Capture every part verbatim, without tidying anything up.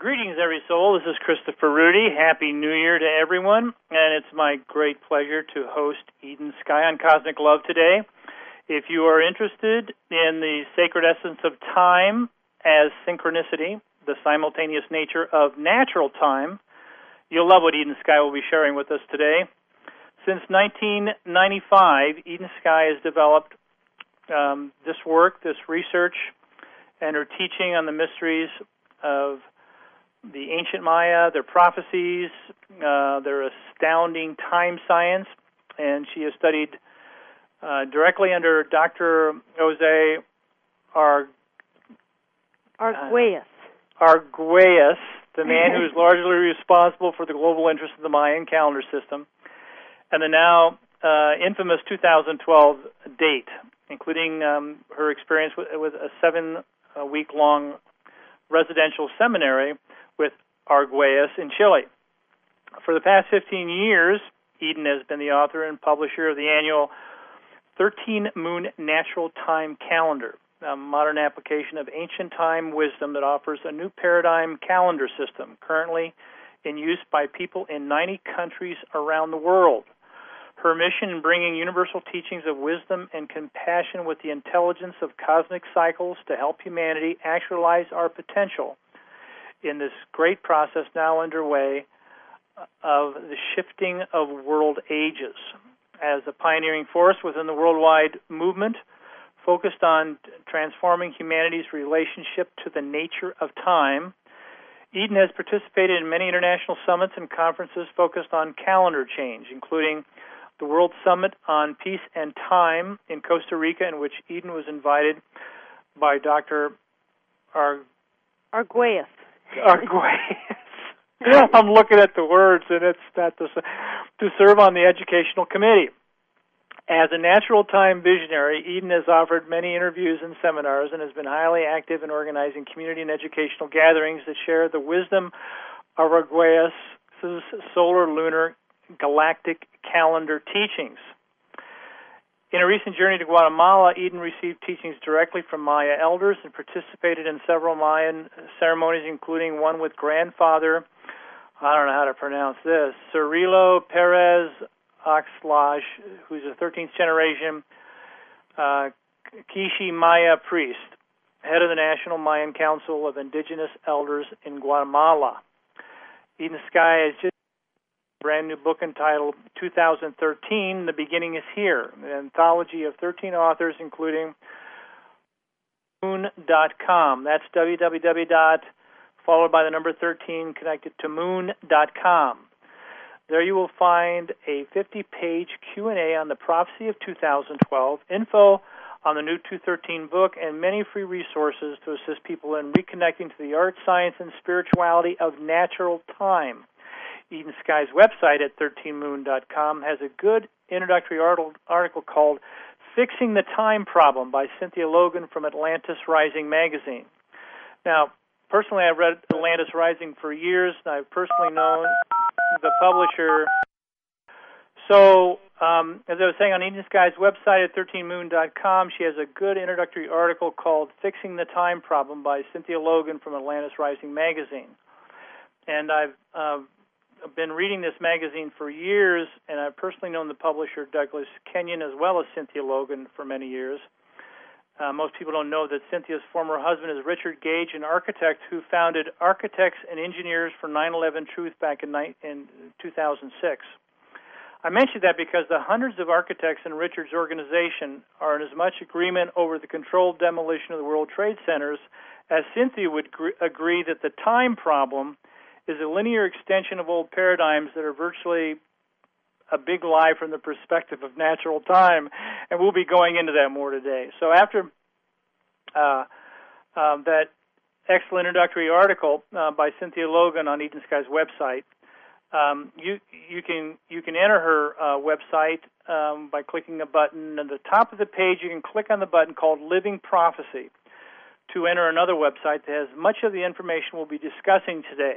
Greetings, every soul. This is Christopher Rudy. Happy New Year to everyone. And it's my great pleasure to host Eden Sky on Cosmic Love today. If you are interested in the sacred essence of time as synchronicity, the simultaneous nature of natural time, you'll love what Eden Sky will be sharing with us today. Since nineteen ninety-five, Eden Sky has developed um, this work, this research, and her teaching on the mysteries of the ancient Maya, their prophecies, uh, their astounding time science, and she has studied uh, directly under Doctor Jose Ar- Arguelles. Uh, Arguelles, the man who is largely responsible for the global interest of the Mayan calendar system, and the now uh, infamous two thousand twelve date, including um, her experience with, with a seven-week-long residential seminary with Arguelles in Chile. For the past fifteen years, Eden has been the author and publisher of the annual thirteen Moon Natural Time Calendar, a modern application of ancient time wisdom that offers a new paradigm calendar system currently in use by people in ninety countries around the world. Her mission in bringing universal teachings of wisdom and compassion with the intelligence of cosmic cycles to help humanity actualize our potential in this great process now underway of the shifting of world ages. As a pioneering force within the worldwide movement focused on transforming humanity's relationship to the nature of time, Eden has participated in many international summits and conferences focused on calendar change, including the World Summit on Peace and Time in Costa Rica, in which Eden was invited by Doctor Ar- Arguelles. Arguelles. I'm looking at the words, and it's not to, to serve on the educational committee. As a natural time visionary, Eden has offered many interviews and seminars and has been highly active in organizing community and educational gatherings that share the wisdom of Arguelles' solar, lunar, galactic calendar teachings. In a recent journey to Guatemala, Eden received teachings directly from Maya elders and participated in several Mayan ceremonies, including one with grandfather, I don't know how to pronounce this, Cirilo Perez Oxlaj, who's a thirteenth generation uh, Quiche Maya priest, head of the National Mayan Council of Indigenous Elders in Guatemala. Eden Sky has just brand new book entitled two thousand thirteen, The Beginning is Here, an anthology of thirteen authors, including moon dot com. That's w w w dot followed by the number thirteen connected to moon dot com. There you will find a fifty-page Q and A on the prophecy of two thousand twelve, info on the new two thirteen book, and many free resources to assist people in reconnecting to the art, science, and spirituality of natural time. Eden Sky's website at thirteen moon dot com has a good introductory article called Fixing the Time Problem by Cynthia Logan from Atlantis Rising magazine. Now, personally, I've read Atlantis Rising for years, and I've personally known the publisher. So, um, as I was saying, on Eden Sky's website at thirteen moon dot com, she has a good introductory article called Fixing the Time Problem by Cynthia Logan from Atlantis Rising magazine. And I've uh, I've been reading this magazine for years, and I've personally known the publisher, Douglas Kenyon, as well as Cynthia Logan for many years. Uh, most people don't know that Cynthia's former husband is Richard Gage, an architect who founded Architects and Engineers for nine eleven Truth back in, in two thousand six. I mention that because the hundreds of architects in Richard's organization are in as much agreement over the controlled demolition of the World Trade Centers as Cynthia would gr- agree that the time problem is a linear extension of old paradigms that are virtually a big lie from the perspective of natural time, and we'll be going into that more today. So after uh, uh, that excellent introductory article uh, by Cynthia Logan on Eden Sky's website, um, you you can you can enter her uh, website um, by clicking a button. At the top of the page, you can click on the button called Living Prophecy to enter another website that has much of the information we'll be discussing today.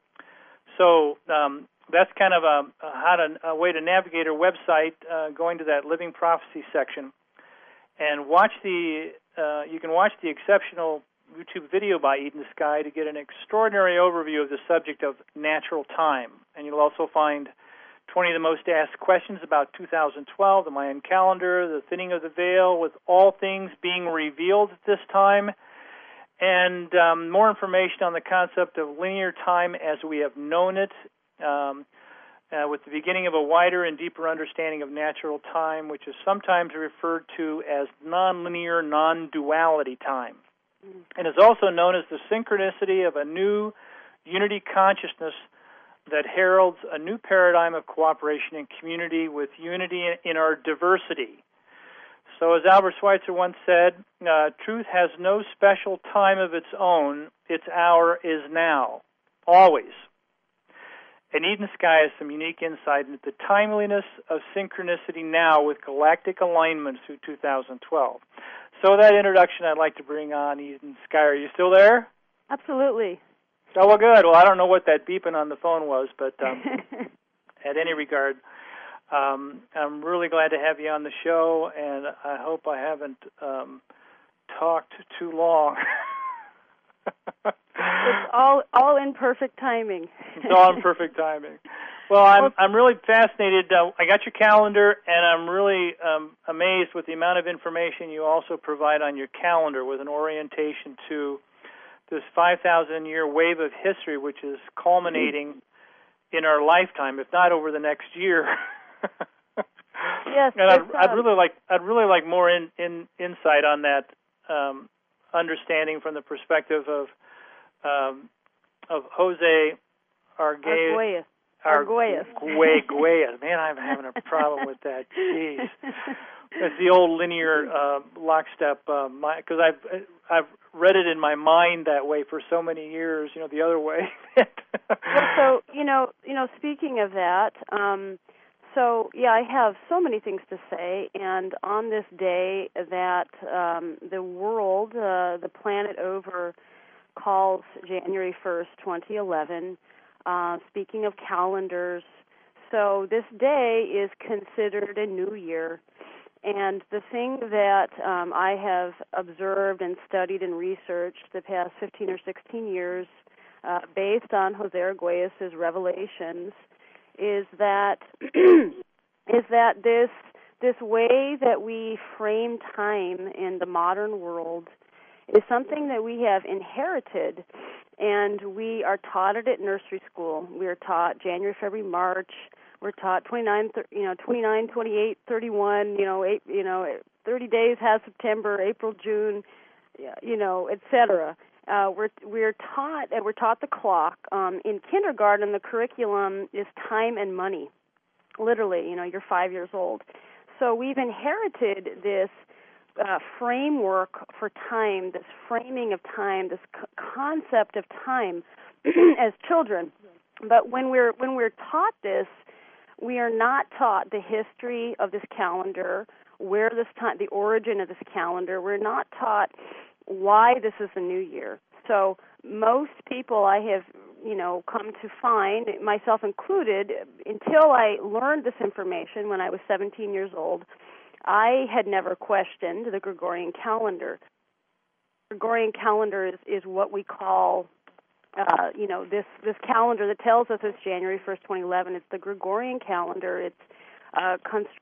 So um, that's kind of a, a, how to, a way to navigate our website, uh, going to that Living Prophecy section, and watch the. Uh, you can watch the exceptional YouTube video by Eden Sky to get an extraordinary overview of the subject of natural time. And you'll also find twenty of the most asked questions about two thousand twelve, the Mayan calendar, the thinning of the veil, with all things being revealed at this time, and um, more information on the concept of linear time as we have known it, um, uh, with the beginning of a wider and deeper understanding of natural time, which is sometimes referred to as nonlinear, non-duality time, mm-hmm. and is also known as the synchronicity of a new unity consciousness that heralds a new paradigm of cooperation and community with unity in our diversity. So as Albert Schweitzer once said, uh, truth has no special time of its own. Its hour is now, always. And Eden Sky has some unique insight into the timeliness of synchronicity now with galactic alignment through two thousand twelve. So that introduction, I'd like to bring on Eden Sky. Are you still there? Absolutely. Oh, well, good. Well, I don't know what that beeping on the phone was, but um, at any regard, um, I'm really glad to have you on the show, and I hope I haven't um, talked too long. It's all all in perfect timing. It's all in perfect timing. Well, I'm I'm really fascinated. Uh, I got your calendar, and I'm really um, amazed with the amount of information you also provide on your calendar with an orientation to this five thousand year wave of history, which is culminating in our lifetime, if not over the next year. Yes, and I'd, um, I'd really like I'd really like more in, in insight on that um, understanding from the perspective of um, of Jose Arguelles. Arguelles. Arguelles. Man, I'm having a problem with that. Jeez. It's the old linear uh, lockstep, because uh, I've I've read it in my mind that way for so many years. You know, the other way. Well, so you know, you know, speaking of that, um, so yeah, I have so many things to say, and on this day that um, the world, uh, the planet over, calls January first, twenty eleven. Uh, speaking of calendars, so this day is considered a new year. And the thing that um, I have observed and studied and researched the past fifteen or sixteen years, uh, based on Jose Arguelles' revelations, is that is that this this way that we frame time in the modern world is something that we have inherited, and we are taught it at nursery school. We are taught January, February, March. We're taught twenty-nine, you know, twenty-nine, twenty-eight, thirty-one, you know, eight, you know, thirty days has September, April, June, you know, et cetera. Uh, we're we're taught and we're taught the clock. Um, in kindergarten, the curriculum is time and money. Literally, you know, you're five years old. So we've inherited this uh, framework for time, this framing of time, this c- concept of time as children. But when we're when we're taught this, we are not taught the history of this calendar, where this time, the origin of this calendar. We're not taught why this is the new year. So most people I have, you know, come to find, myself included, until I learned this information when I was seventeen years old, I had never questioned the Gregorian calendar. The Gregorian calendar is, is what we call Uh, you know, this, this calendar that tells us it's January first, twenty eleven. It's the Gregorian calendar. It's uh,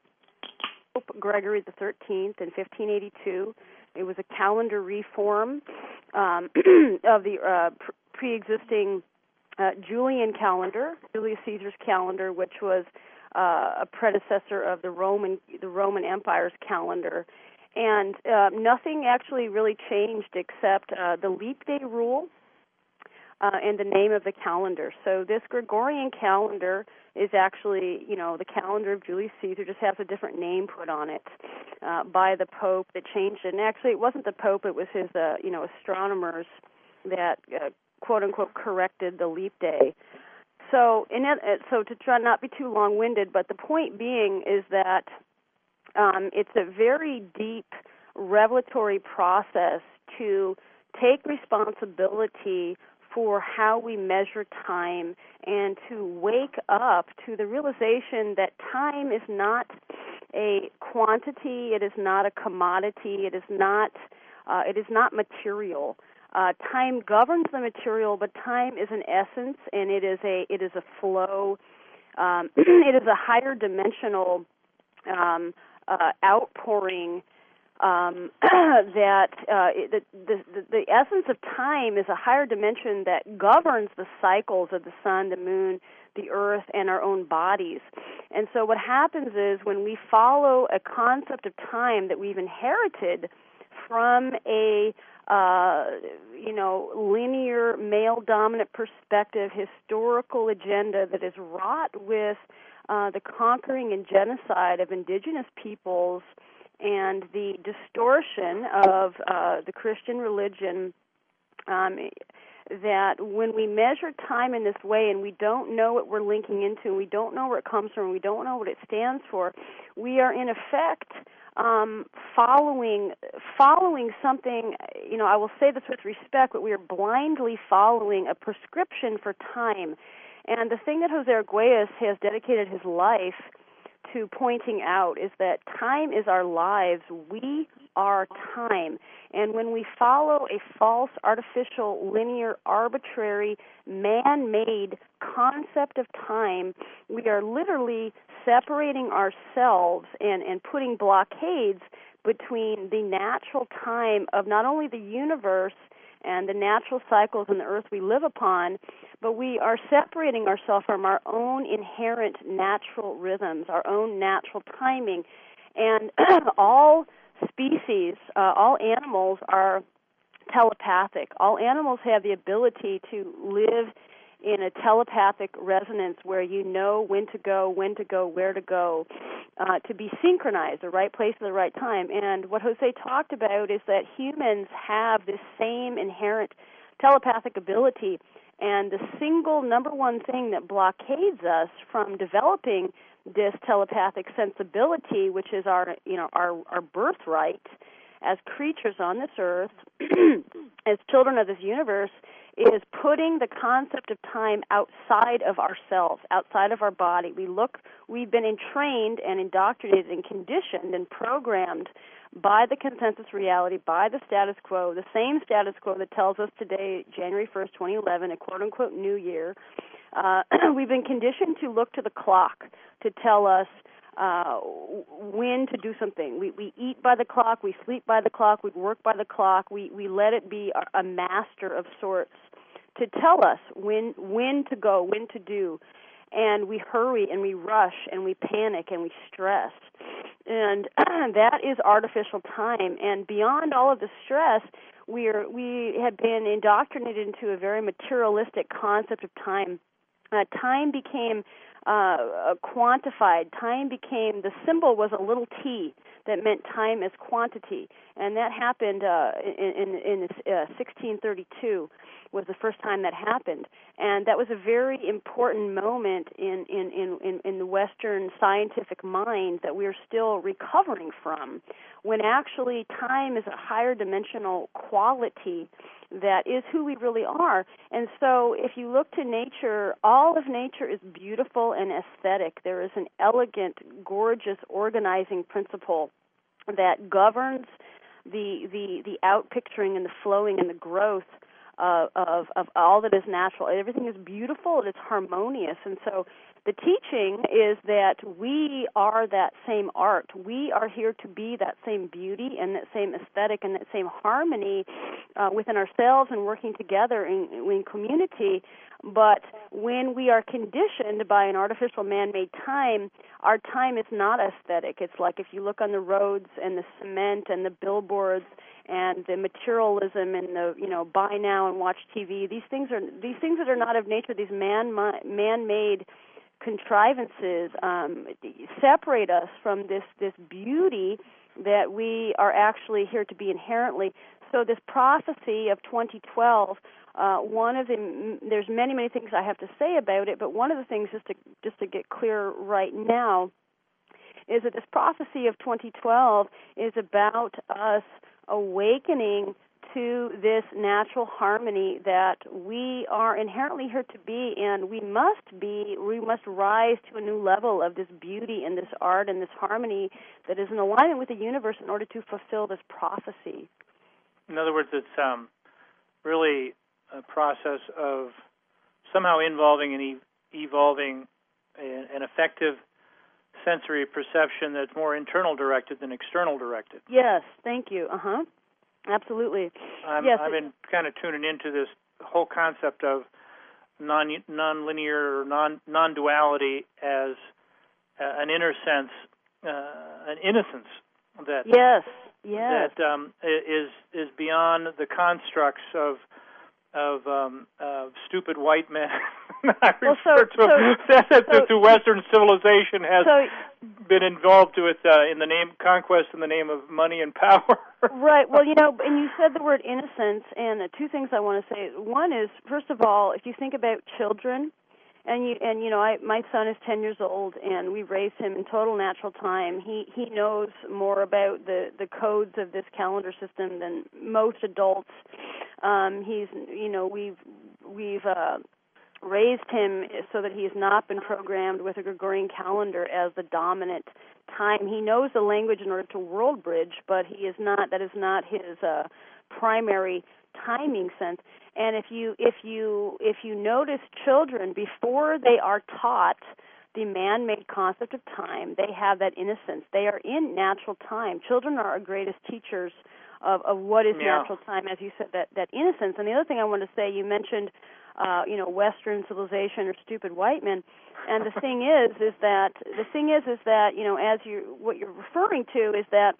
Pope Gregory the thirteenth in fifteen eighty-two. It was a calendar reform um, of the uh, pre-existing uh, Julian calendar, Julius Caesar's calendar, which was uh, a predecessor of the Roman the Roman Empire's calendar. And uh, nothing actually really changed except uh, the leap day rule. Uh, and the name of the calendar. So this Gregorian calendar is actually, you know, the calendar of Julius Caesar, just has a different name put on it uh, by the Pope that changed it. And actually, it wasn't the Pope; it was his, uh, you know, astronomers that uh, quote unquote corrected the leap day. So, in it, so to try not be too long-winded, but the point being is that um, it's a very deep revelatory process to take responsibility for how we measure time and to wake up to the realization that time is not a quantity, it is not a commodity, it is not uh, it is not material. Uh, time governs the material, but time is an essence, and it is a it is a flow. Um, it is a higher dimensional um, uh, outpouring. Um, that uh, the, the the essence of time is a higher dimension that governs the cycles of the sun, the moon, the earth, and our own bodies. And so what happens is when we follow a concept of time that we've inherited from a uh, you know linear male-dominant perspective, historical agenda that is wrought with uh, the conquering and genocide of indigenous peoples, and the distortion of uh, the Christian religion, um, that when we measure time in this way and we don't know what we're linking into, and we don't know where it comes from, we don't know what it stands for, we are in effect um, following following something, you know, I will say this with respect, but we are blindly following a prescription for time. And the thing that Jose Arguelles has dedicated his life to pointing out is that time is our lives. We are time. And when we follow a false, artificial, linear, arbitrary, man-made concept of time, we are literally separating ourselves and, and putting blockades between the natural time of not only the universe and the natural cycles on the earth we live upon, but we are separating ourselves from our own inherent natural rhythms, our own natural timing. And all species, uh, all animals are telepathic. All animals have the ability to live in a telepathic resonance where you know when to go, when to go, where to go, uh, to be synchronized, the right place at the right time. And what Jose talked about is that humans have this same inherent telepathic ability, and the single number one thing that blockades us from developing this telepathic sensibility, which is our, you know, our, our birthright as creatures on this earth, as children of this universe, is putting the concept of time outside of ourselves, outside of our body. We look, we've been entrained and indoctrinated and conditioned and programmed by the consensus reality, by the status quo, the same status quo that tells us today, January first, twenty eleven, a quote-unquote new year. Uh, we've been conditioned to look to the clock to tell us uh, when to do something. We, we eat by the clock, we sleep by the clock, we work by the clock, we, we let it be a, a master of sorts to tell us when when to go, when to do. And we hurry and we rush and we panic and we stress. And that is artificial time. And beyond all of the stress, we are we have been indoctrinated into a very materialistic concept of time. Uh, time became uh, quantified. Time became, the symbol was a little t that meant time as quantity. And that happened uh, in, in, in uh, sixteen thirty-two was the first time that happened. And that was a very important moment in, in, in, in the Western scientific mind that we're still recovering from, when actually time is a higher dimensional quality that is who we really are. And so if you look to nature, all of nature is beautiful and aesthetic. There is an elegant, gorgeous organizing principle that governs the the, the outpicturing and the flowing and the growth Uh, of of all that is natural. Everything is beautiful and it's harmonious. And so the teaching is that we are that same art. We are here to be that same beauty and that same aesthetic and that same harmony uh, within ourselves and working together in, in community. But when we are conditioned by an artificial man-made time, our time is not aesthetic. It's like if you look on the roads and the cement and the billboards and the materialism and the, you know, buy now and watch T V. These things are these things that are not of nature. These man man-made contrivances um, separate us from this this beauty that we are actually here to be inherently. So this prophecy of twenty twelve, uh, one of the there's many many things I have to say about it, but one of the things just to just to get clear right now is that this prophecy of twenty twelve is about us awakening to this natural harmony that we are inherently here to be, and we must be, we must rise to a new level of this beauty and this art and this harmony that is in alignment with the universe in order to fulfill this prophecy. In other words, it's um, really a process of somehow involving and e- evolving a, an effective sensory perception that's more internal directed than external directed. Yes, thank you. Uh-huh. Absolutely. I'm, yes, I've been kind of tuning into this whole concept of non non-linear or non non-duality as uh, an inner sense, uh, an innocence that yes, yes. that um, is is beyond the constructs of of um, uh, stupid white men. I well, refer so, to so, that so, the Western civilization has so, been involved with uh, in the name conquest in the name of money and power. Right. Well, you know, and you said the word innocence, and uh, two things I want to say. One is, first of all, if you think about children, and you and you know, I my son is ten years old, and we raised him in total natural time. He he knows more about the the codes of this calendar system than most adults. Um, he's you know we've we've uh, raised him so that he has not been programmed with a Gregorian calendar as the dominant time. He knows the language in order to world bridge, but he is not. That is not his uh, primary timing sense. And if you if you if you notice children before they are taught the man-made concept of time, they have that innocence. They are in natural time. Children are our greatest teachers of, of what is yeah. natural time, as you said, that, that innocence. And the other thing I want to say, you mentioned, uh, you know, Western civilization or stupid white men. And the thing is, is that the thing is, is that you know, as you what you're referring to is that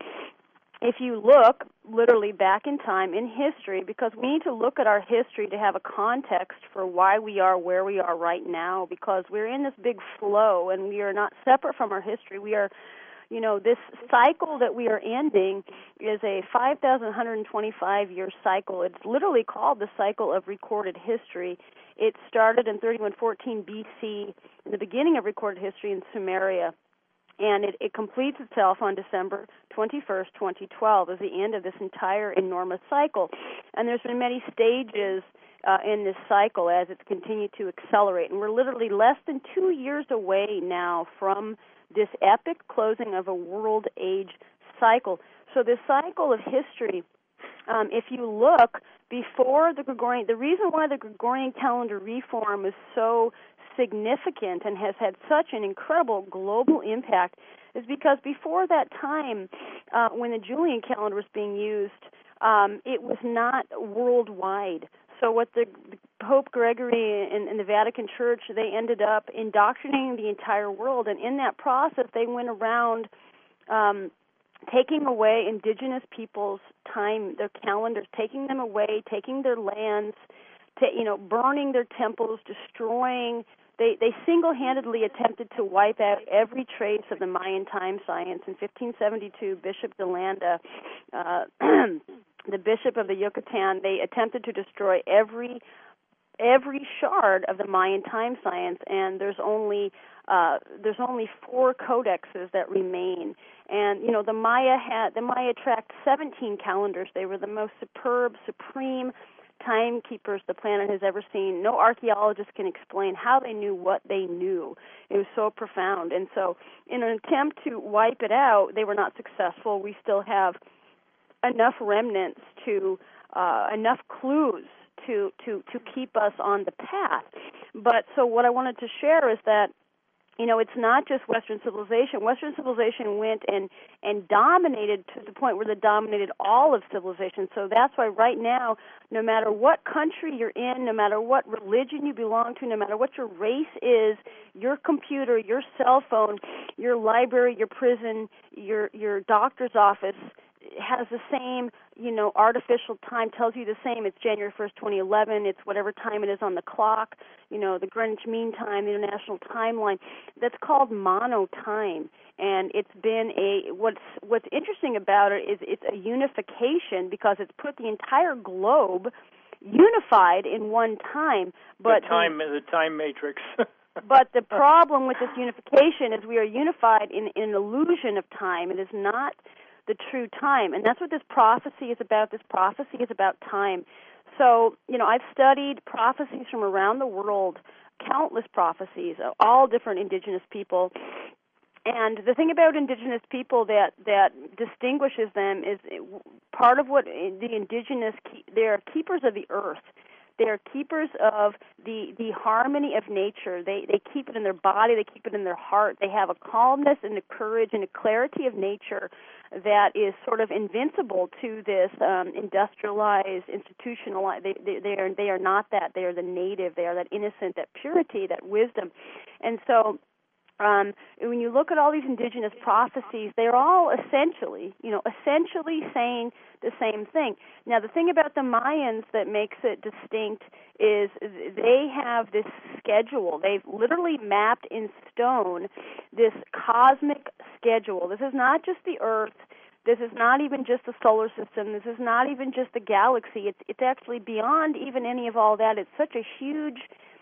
if you look literally back in time in history, because we need to look at our history to have a context for why we are where we are right now, because we're in this big flow and we are not separate from our history. We are, you know, this cycle that we are ending is a five thousand one hundred twenty-five year cycle. It's literally called the cycle of recorded history. It started in thirty-one fourteen B C, in the beginning of recorded history in Sumeria. And it, it completes itself on December twenty-first, twenty twelve, as the end of this entire enormous cycle. And there's been many stages uh, in this cycle as it's continued to accelerate. And we're literally less than two years away now from this epic closing of a world age cycle. So this cycle of history, um, if you look before the Gregorian, the reason why the Gregorian calendar reform is so significant and has had such an incredible global impact is because before that time, uh, when the Julian calendar was being used, um, it was not worldwide. So what the, the Pope Gregory and, and the Vatican Church, they ended up indoctrinating the entire world, and in that process they went around um, taking away indigenous people's time, their calendars, taking them away, taking their lands, to, you know, burning their temples, destroying. They they single-handedly attempted to wipe out every trace of the Mayan time science. In fifteen seventy-two, Bishop de Landa, uh, the bishop of the Yucatan, they attempted to destroy every every shard of the Mayan time science, and there's only uh, there's only four codexes that remain. And you know, the Maya had the Maya tracked seventeen calendars. They were the most superb, supreme timekeepers the planet has ever seen. No archaeologist can explain how they knew what they knew. It was so profound. And so in an attempt to wipe it out, they were not successful. We still have enough remnants to, uh, enough clues to, to, to keep us on the path. But so what I wanted to share is that, you know, it's not just Western civilization. Western civilization went and, and dominated to the point where they dominated all of civilization. So that's why right now, no matter what country you're in, no matter what religion you belong to, no matter what your race is, your computer, your cell phone, your library, your prison, your your doctor's office has the same, you know, artificial time, tells you the same. It's January first, twenty eleven. It's whatever time it is on the clock, you know, the Greenwich Mean Time, the International Timeline. That's called mono time. And it's been a, what's what's interesting about it is it's a unification because it's put the entire globe unified in one time. But the time, the, the time matrix. But the problem with this unification is we are unified in, in an illusion of time. It is not the true time. And that's what this prophecy is about. This prophecy is about time. So, you know, I've studied prophecies from around the world, countless prophecies of all different indigenous people. And the thing about indigenous people that, that distinguishes them is part of what the indigenous, they are keepers of the earth. They are keepers of the, the harmony of nature. They they keep it in their body. They keep it in their heart. They have a calmness and a courage and a clarity of nature that is sort of invincible to this um, industrialized, institutionalized. They, they, they, are, they are not that. They are the native. They are that innocent, that purity, that wisdom. And so Um, when you look at all these indigenous prophecies, they're all essentially, you know, essentially saying the same thing. Now, the thing about the Mayans that makes it distinct is they have this schedule. They've literally mapped in stone this cosmic schedule. This is not just the Earth. This is not even just the solar system. This is not even just the galaxy. It's it's actually beyond even any of all that. It's such a huge,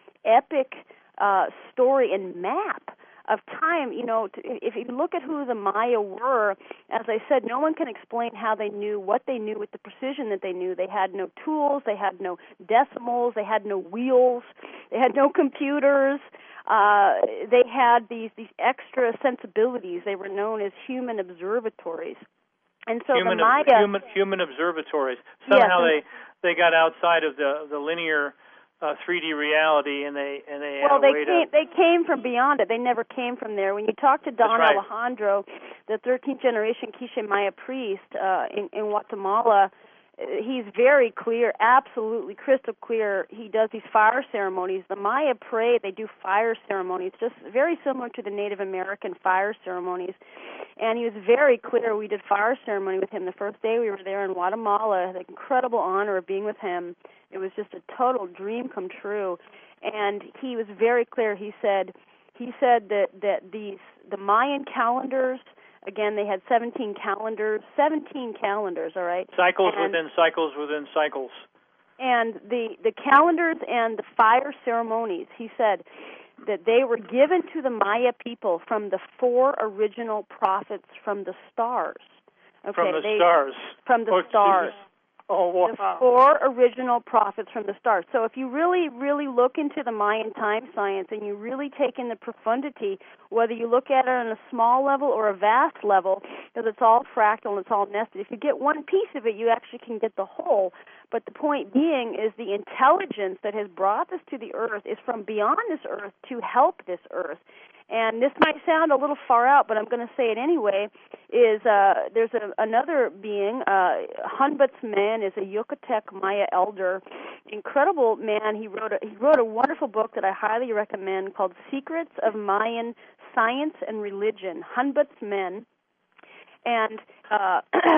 epic uh, story and map of time. You know, to, if you look at who the Maya were, as I said, no one can explain how they knew what they knew with the precision that they knew. They had no tools, they had no decimals, they had no wheels, they had no computers. Uh, they had these these extra sensibilities. They were known as human observatories. And so human, the Maya... Human, human observatories. Somehow yes, they, they got outside of the, the linear Uh, three D reality, and they and they well, had a they way came. to... They came from beyond it. They never came from there. When you talk to Don right. Alejandro, the thirteenth generation Quiche Maya priest uh, in, in Guatemala, he's very clear, absolutely crystal clear. He does these fire ceremonies. The Maya pray. They do fire ceremonies, just very similar to the Native American fire ceremonies. And he was very clear. We did fire ceremony with him the first day we were there in Guatemala. The incredible honor of being with him. It was just a total dream come true. And he was very clear. He said, he said that that these the Mayan calendars. Again, they had seventeen calendars, seventeen calendars, all right? Cycles and, within cycles within cycles. And the, the calendars and the fire ceremonies, he said, that they were given to the Maya people from the four original prophets from the stars. Okay, from the they, stars. From the oh, stars. Jesus. Oh, wow. The four original prophets from the stars. So if you really, really look into the Mayan time science and you really take in the profundity, whether you look at it on a small level or a vast level, because it's all fractal and it's all nested, if you get one piece of it, you actually can get the whole. But the point being is the intelligence that has brought this to the earth is from beyond this earth to help this earth. And this might sound a little far out, but I'm going to say it anyway, is uh, there's a, another being, uh, Hunbut's Man is a Yucatec Maya elder, incredible man. He wrote, a, he wrote a wonderful book that I highly recommend called Secrets of Mayan Science and Religion, Hunbut's Men. And... Uh,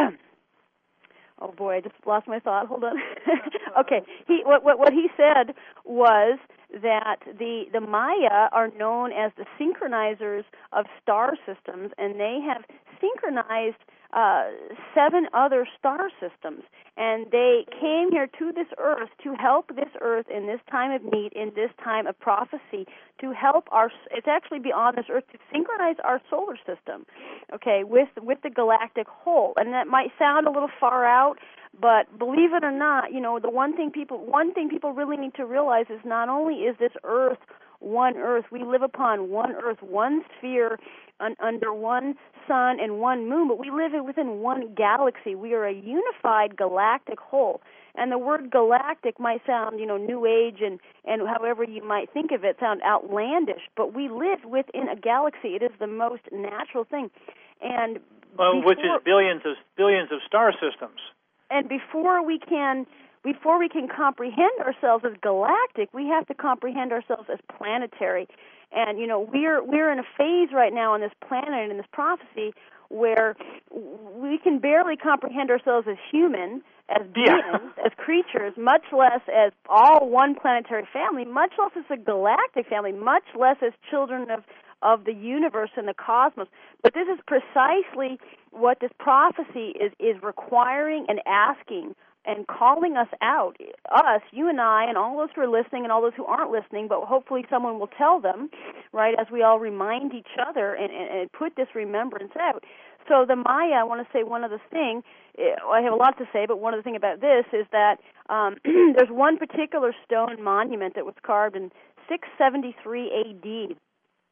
Oh boy, I just lost my thought. Hold on. Okay, he what, what what he said was that the the Maya are known as the synchronizers of star systems, and they have synchronized uh, seven other star systems, and they came here to this earth to help this earth in this time of need, in this time of prophecy, to help our. It's actually beyond this earth to synchronize our solar system, okay, with with the galactic whole. And that might sound a little far out, but believe it or not, you know, the one thing people one thing people really need to realize is not only is this earth one earth, we live upon one earth, one sphere, un, under one sun and one moon, but we live within one galaxy. We are a unified galactic whole. And the word galactic might sound, you know, new age and, and however you might think of it, sound outlandish, but we live within a galaxy. It is the most natural thing. And well, before, which is billions of billions of star systems. And before we can before we can comprehend ourselves as galactic, we have to comprehend ourselves as planetary. And you know, we're we're in a phase right now on this planet in this prophecy where we can barely comprehend ourselves as human, as beings, yeah. as creatures, much less as all one planetary family, much less as a galactic family, much less as children of of the universe and the cosmos. But this is precisely what this prophecy is, is requiring and asking and calling us out, us, you and I, and all those who are listening and all those who aren't listening, but hopefully someone will tell them, right, as we all remind each other and, and, and put this remembrance out. So the Maya, I want to say one other thing. I have a lot to say, but one other thing about this is that um, there's one particular stone monument that was carved in six seventy-three A D,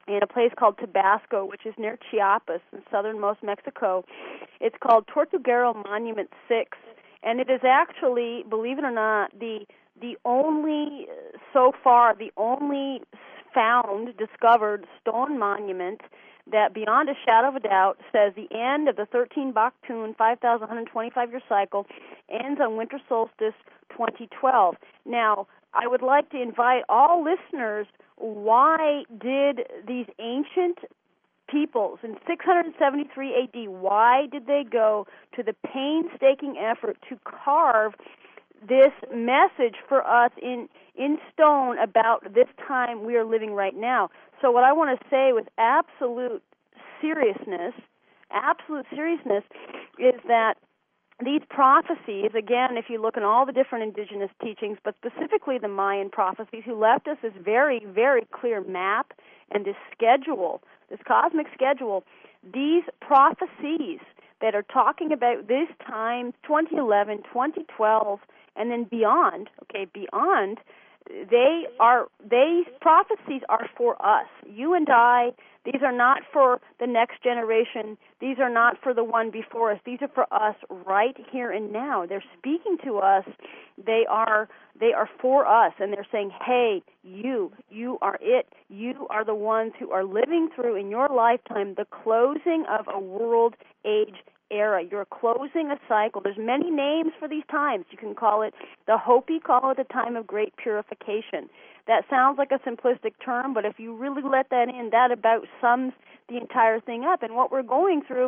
in a place called Tabasco, which is near Chiapas in southernmost Mexico. It's called Tortuguero Monument six, and it is actually, believe it or not, the the only, so far, the only found, discovered stone monument that beyond a shadow of a doubt says the end of the thirteen Baktun five thousand one hundred twenty-five year cycle ends on winter solstice twenty twelve. Now, I would like to invite all listeners, why did these ancient peoples in six hundred seventy-three A D, why did they go to the painstaking effort to carve this message for us in in stone about this time we are living right now? So what I want to say with absolute seriousness, absolute seriousness, is that these prophecies, again, if you look at all the different indigenous teachings, but specifically the Mayan prophecies, who left us this very, very clear map and this schedule, this cosmic schedule, these prophecies that are talking about this time, twenty eleven, twenty twelve, and then beyond, okay, beyond, they are, these prophecies are for us, you and I. These are not for the next generation. These are not for the one before us. These are for us right here and now. They're speaking to us. They are they are for us, and they're saying, hey, you, you are it. You are the ones who are living through in your lifetime the closing of a world age era. You're closing a cycle. There's many names for these times. You can call it, the Hopi call it the time of great purification. That sounds like a simplistic term, but if you really let that in, that about sums the entire thing up. And what we're going through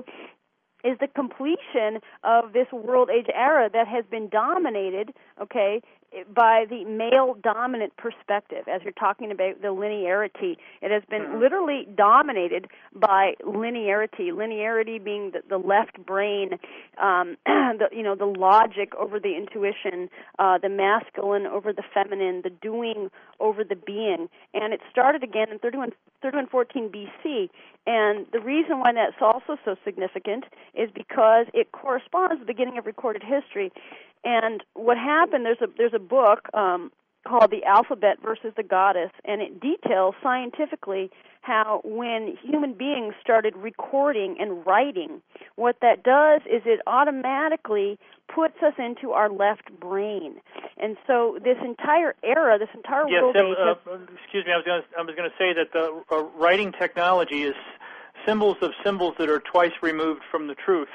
is the completion of this world age era that has been dominated, okay, by the male-dominant perspective, as you're talking about the linearity. It has been mm-hmm. literally dominated by linearity, linearity being the, the left brain, um, the, you know, the logic over the intuition, uh, the masculine over the feminine, the doing over the being. And it started again in thirty-one fourteen B C, and the reason why that's also so significant is because it corresponds to the beginning of recorded history. And what happened, there's a there's a book um, called The Alphabet versus the Goddess, and it details scientifically how when human beings started recording and writing, what that does is it automatically puts us into our left brain. And so this entire era, this entire yes, world uh, age... Uh, excuse me, I was going to I was going to say that the uh, writing technology is symbols of symbols that are twice removed from the truth.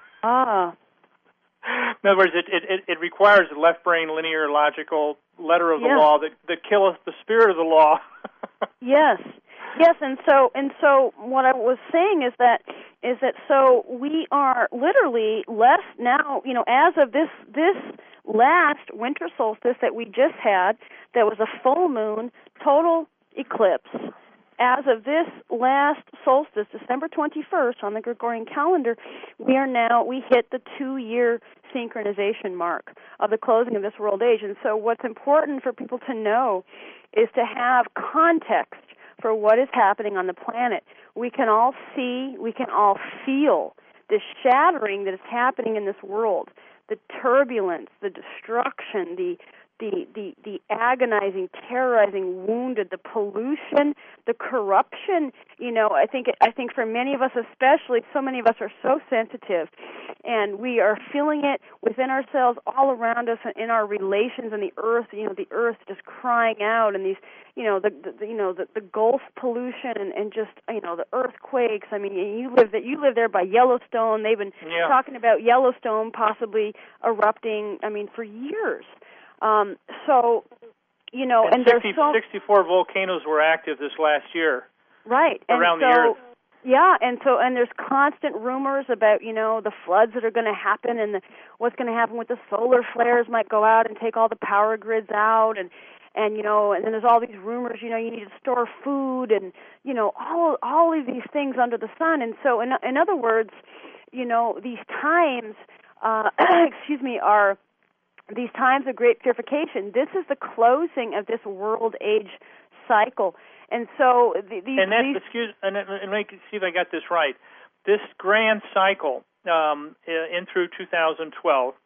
ah. In other words, it, it, it requires a left brain linear logical letter of the yes. law that, that killeth the spirit of the law. yes. Yes, and so and so what I was saying is that is that so we are literally less now, you know, as of this this last winter solstice that we just had, that was a full moon, total eclipse. As of this last solstice, December twenty-first, on the Gregorian calendar, we are now, we hit the two-year synchronization mark of the closing of this world age. And so what's important for people to know is to have context for what is happening on the planet. We can all see, we can all feel the shattering that is happening in this world, the turbulence, the destruction, the The, the the agonizing, terrorizing, wounded, the pollution, the corruption. You know, I think I think for many of us, especially, so many of us are so sensitive, and we are feeling it within ourselves, all around us, in our relations, and the earth. You know, the earth just crying out, and these, you know, the, the you know the, the Gulf pollution, and, and just you know the earthquakes. I mean, you live that you live there by Yellowstone. They've been yeah. talking about Yellowstone possibly erupting. I mean, for years. Um, so, you know, and, and sixty, there's so, sixty-four volcanoes were active this last year. Right. Around and so, the earth. Yeah, and so, and there's constant rumors about, you know, the floods that are going to happen and the, what's going to happen with the solar flares might go out and take all the power grids out, and, and, you know, and then there's all these rumors, you know, you need to store food and, you know, all, all of these things under the sun. And so, in, in other words, you know, these times, uh, excuse me, are, these times of great purification. This is the closing of this world age cycle, and so th- these. And that's these, excuse. And, and let me see if I got this right. This grand cycle um, in through two thousand twelve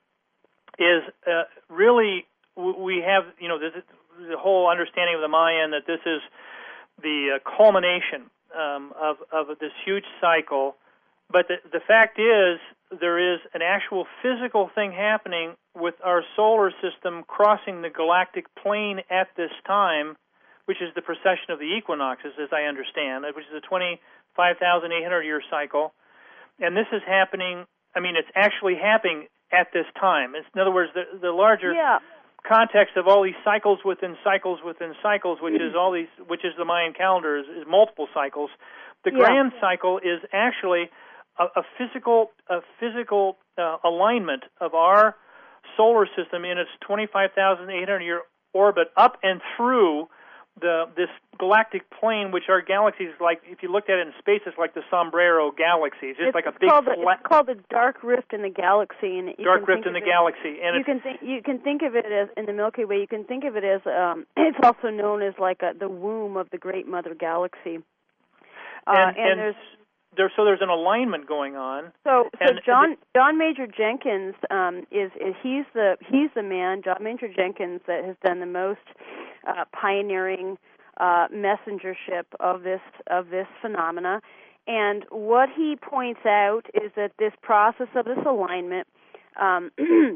is uh, really we have you know this, the whole understanding of the Mayan that this is the uh, culmination um, of of this huge cycle. But the, the fact is, there is an actual physical thing happening with our solar system crossing the galactic plane at this time, which is the precession of the equinoxes, as I understand, which is a twenty-five thousand eight hundred year cycle. And this is happening, I mean, it's actually happening at this time. It's, in other words, the, the larger yeah. context of all these cycles within cycles within cycles, which is all these, which is the Mayan calendar, is, is multiple cycles. The yeah. grand cycle is actually a, a physical, a physical uh, alignment of our solar system in its twenty-five thousand eight hundred year orbit up and through the this galactic plane, which our galaxies, like, if you looked at it in space, it's like the Sombrero Galaxy. It's just it's like a big called flat... the, it's called the dark rift in the galaxy. And you dark can rift in the it, galaxy. And you can think you can think of it as, in the Milky Way, you can think of it as, um, it's also known as like a, the womb of the Great Mother Galaxy. Uh, and, and, and there's there, so there's an alignment going on. So, so and John John Major Jenkins um, is, is he's the he's the man, John Major Jenkins, that has done the most uh, pioneering uh, messengership of this of this phenomena. And what he points out is that this process of this alignment um,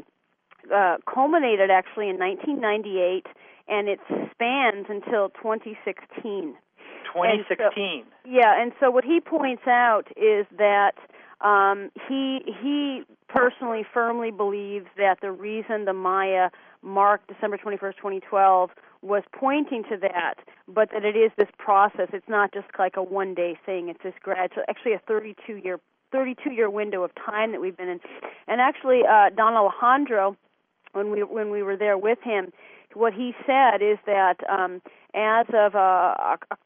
uh, culminated actually in nineteen ninety-eight, and it spans until twenty sixteen. twenty sixteen. So, yeah, and so what he points out is that um, he he personally firmly believes that the reason the Maya marked December twenty-first, twenty twelve was pointing to that, but that it is this process. It's not just like a one-day thing. It's this gradual, actually a thirty-two year thirty-two year window of time that we've been in. And actually, uh, Don Alejandro, when we when we were there with him, what he said is that um, as of, uh,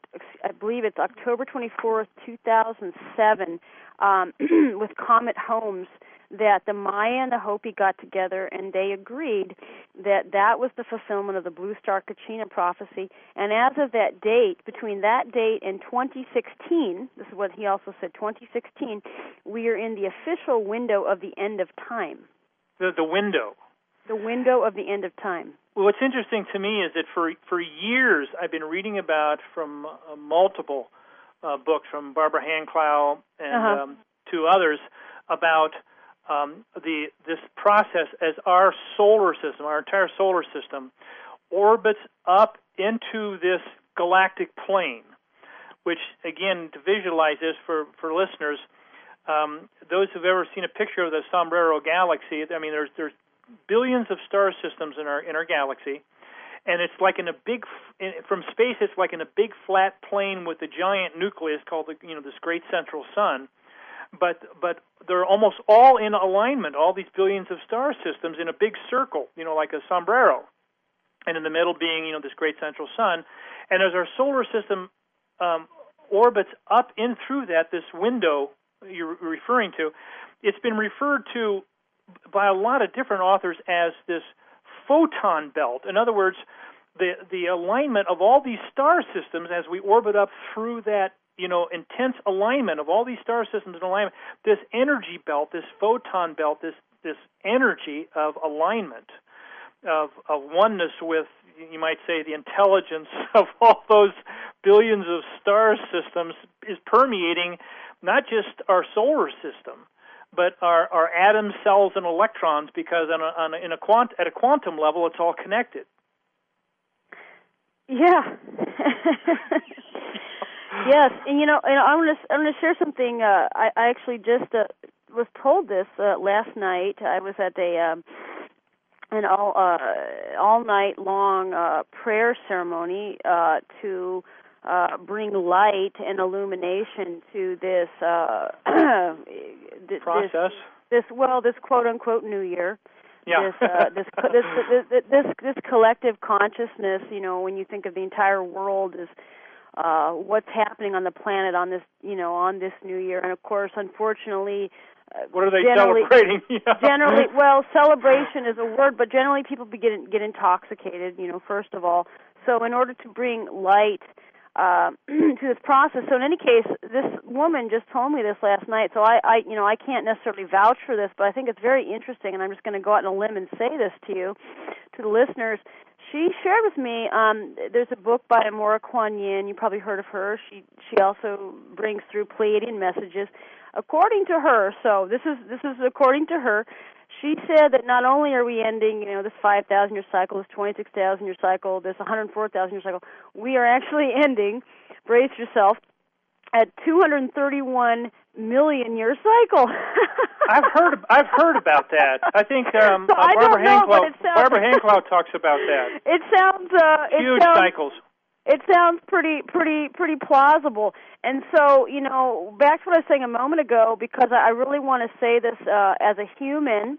I believe it's October twenty-fourth, two thousand seven, um, with Comet Holmes, that the Maya and the Hopi got together and they agreed that that was the fulfillment of the Blue Star Kachina prophecy. And as of that date, between that date and twenty sixteen, this is what he also said, twenty sixteen, we are in the official window of the end of time. The, the window. The window of the end of time. Well, what's interesting to me is that for for years I've been reading about from uh, multiple uh, books, from Barbara Hanclau and uh-huh. um, to others, about um, the this process as our solar system, our entire solar system, orbits up into this galactic plane, which, again, to visualize this for, for listeners, um, those who've ever seen a picture of the Sombrero Galaxy, I mean, there's there's billions of star systems in our in our galaxy, and it's like in a big in, from space. It's like in a big flat plane with a giant nucleus called the, you know this great central sun. But but they're almost all in alignment. All these billions of star systems in a big circle, you know, like a sombrero, and in the middle being you know this great central sun. And as our solar system um, orbits up in through that, this window you're referring to, it's been referred to by a lot of different authors as this photon belt. In other words, the the alignment of all these star systems as we orbit up through that, you know, intense alignment of all these star systems in alignment, this energy belt, this photon belt, this this energy of alignment, of of oneness with, you might say, the intelligence of all those billions of star systems is permeating not just our solar system, but our, our atoms, cells, and electrons, because on a, on a, in a quant, at a quantum level, it's all connected. Yeah. Yes, and you know, and I'm going to I'm going to share something. Uh, I, I actually just uh, was told this uh, last night. I was at a um, an all uh, all night long uh, prayer ceremony uh, to. Uh, bring light and illumination to this uh, th- process. This, this well, this quote unquote New Year. Yeah. This, uh, this, this, this, this, this collective consciousness. You know, when you think of the entire world as uh, what's happening on the planet on this, you know, on this New Year, and of course, unfortunately. Uh, what are they generally, celebrating? Yeah. Generally, well, celebration is a word, but generally people begin get intoxicated. You know, first of all, so in order to bring light. uh, to this process. So in any case, this woman just told me this last night. So I, I, you know, I can't necessarily vouch for this, but I think it's very interesting, and I'm just going to go out on a limb and say this to you, to the listeners. She shared with me. Um, there's a book by Amora Kuan Yin. You probably heard of her. She she also brings through Pleiadian messages. According to her, so this is this is according to her. She said that not only are we ending, you know, this five thousand year cycle, this twenty-six thousand year cycle, this one hundred four thousand year cycle, we are actually ending, brace yourself, at two hundred thirty-one million year cycle. I've heard I've heard about that. I think um, so uh, I Barbara know, Hanklow sounds, Barbara Hanklow talks about that. It sounds uh, it huge sounds, cycles. It sounds pretty, pretty, pretty plausible. And so, you know, back to what I was saying a moment ago, because I really want to say this uh, as a human,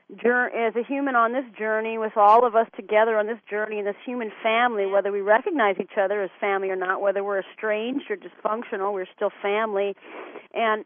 as a human on this journey, with all of us together on this journey in this human family, whether we recognize each other as family or not, whether we're estranged or dysfunctional, we're still family. And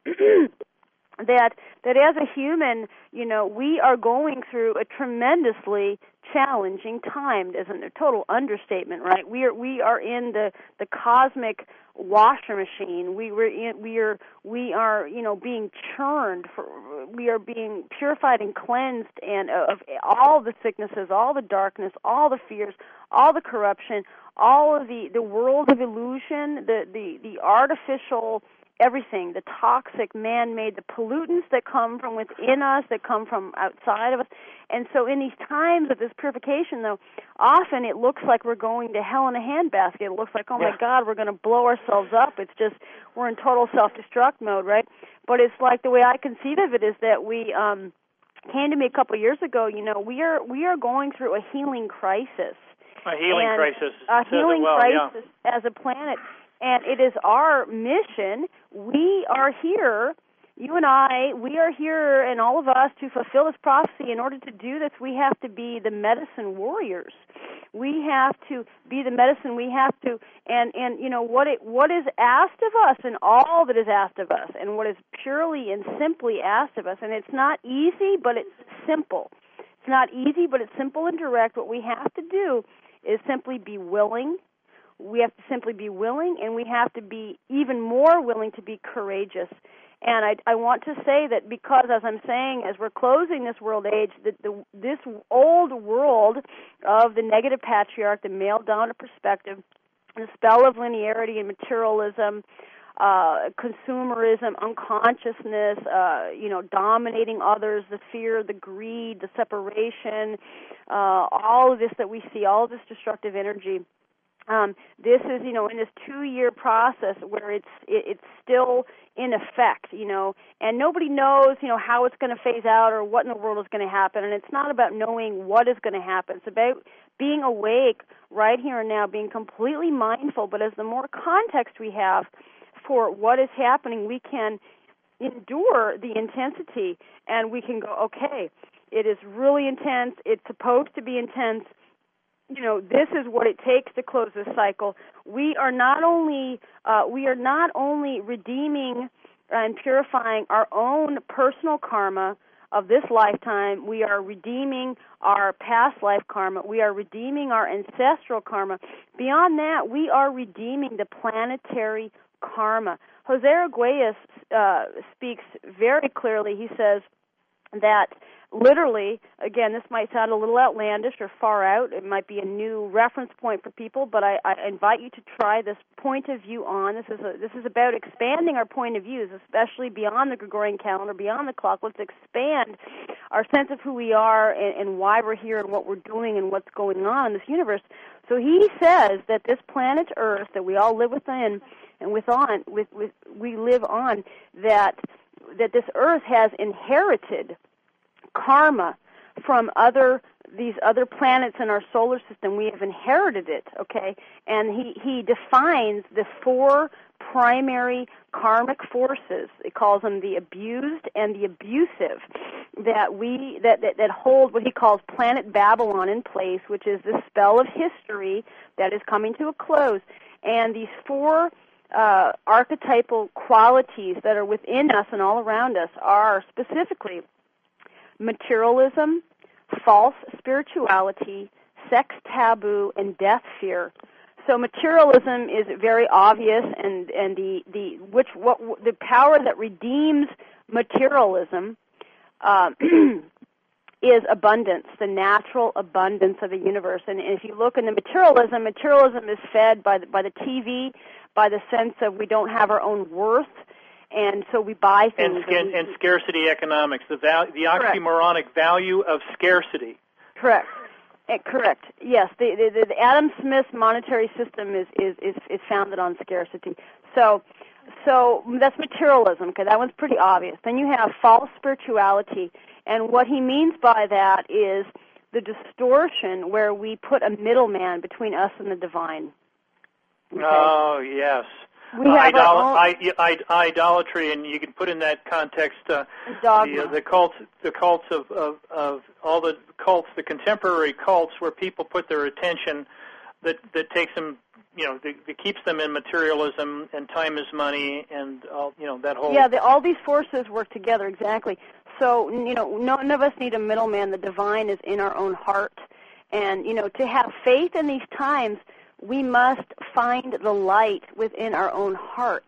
that that as a human, you know, we are going through a tremendously challenging time. Isn't a total understatement, right? We are we are in the the cosmic washer machine. We were in, we are we are you know being churned. For, we are being purified and cleansed, and of all the sicknesses, all the darkness, all the fears, all the corruption, all of the the world of illusion, the the the artificial. Everything, the toxic, man-made, the pollutants that come from within us, that come from outside of us. And so in these times of this purification, though, often it looks like we're going to hell in a handbasket. It looks like, oh, yeah. my God, we're going to blow ourselves up. It's just we're in total self-destruct mode, right? But it's like the way I conceive of it is that we um, came to me a couple of years ago, you know, we are we are going through a healing crisis. A healing and crisis. A healing well, crisis yeah. as a planet. And it is our mission. We are here, you and I, we are here, and all of us, to fulfill this prophecy. In order to do this, we have to be the medicine warriors. We have to be the medicine. We have to, and, and you know, what it, what is asked of us, and all that is asked of us, and what is purely and simply asked of us. And it's not easy, but it's simple. It's not easy, but it's simple and direct. What we have to do is simply be willing. We have to simply be willing, and we have to be even more willing to be courageous. And I, I want to say that because, as I'm saying, as we're closing this world age, that the, this old world of the negative patriarch, the male-dominant perspective, the spell of linearity and materialism, uh, consumerism, unconsciousness, uh, you know, dominating others, the fear, the greed, the separation, uh, all of this that we see, all of this destructive energy. Um, this is, you know, in this two-year process where it's it, it's still in effect, you know, and nobody knows, you know, how it's going to phase out or what in the world is going to happen. And it's not about knowing what is going to happen. It's about being awake right here and now, being completely mindful. But as the more context we have for what is happening, we can endure the intensity, and we can go, okay, it is really intense. It's supposed to be intense. You know, this is what it takes to close this cycle. We are not only uh, we are not only redeeming and purifying our own personal karma of this lifetime. We are redeeming our past life karma. We are redeeming our ancestral karma. Beyond that, we are redeeming the planetary karma. Jose Arguelles uh, speaks very clearly. He says that literally, again, this might sound a little outlandish or far out. It might be a new reference point for people, but I, I invite you to try this point of view on. This is a, this is about expanding our point of views, especially beyond the Gregorian calendar, beyond the clock. Let's expand our sense of who we are and, and why we're here and what we're doing and what's going on in this universe. So he says that this planet Earth that we all live within and with on, with, with we live on, that that this Earth has inherited karma from other these other planets in our solar system. We have inherited it, okay? And he, he defines the four primary karmic forces. He calls them the abused and the abusive that we that, that, that hold what he calls planet Babylon in place, which is the spell of history that is coming to a close. And these four uh, archetypal qualities that are within us and all around us are specifically materialism, false spirituality, sex taboo, and death fear. so materialism is very obvious, and and the the which what the power that redeems materialism uh, is abundance, the natural abundance of the universe. And if you look in the materialism, materialism is fed by the, by the T V, by the sense of we don't have our own worth, and so we buy things. And, and, we, and scarcity economics, the val- the oxymoronic correct. value of scarcity. Correct. Uh, correct. Yes, the, the, the Adam Smith's monetary system is, is, is, is founded on scarcity. So, so that's materialism. Okay, that one's pretty obvious. Then you have false spirituality, and what he means by that is the distortion where we put a middleman between us and the divine. Okay? Oh yes. We have Idol- our own I, I, idolatry, and you can put in that context uh, dogma. the, uh, the cults, the cults of, of, of all the cults, the contemporary cults, where people put their attention that that takes them, you know, that, that keeps them in materialism, and time is money, and all, you know, that whole. Yeah, the, all these forces work together exactly. So you know, none of us need a middleman. The divine is in our own heart, and you know, to have faith in these times, we must find the light within our own hearts.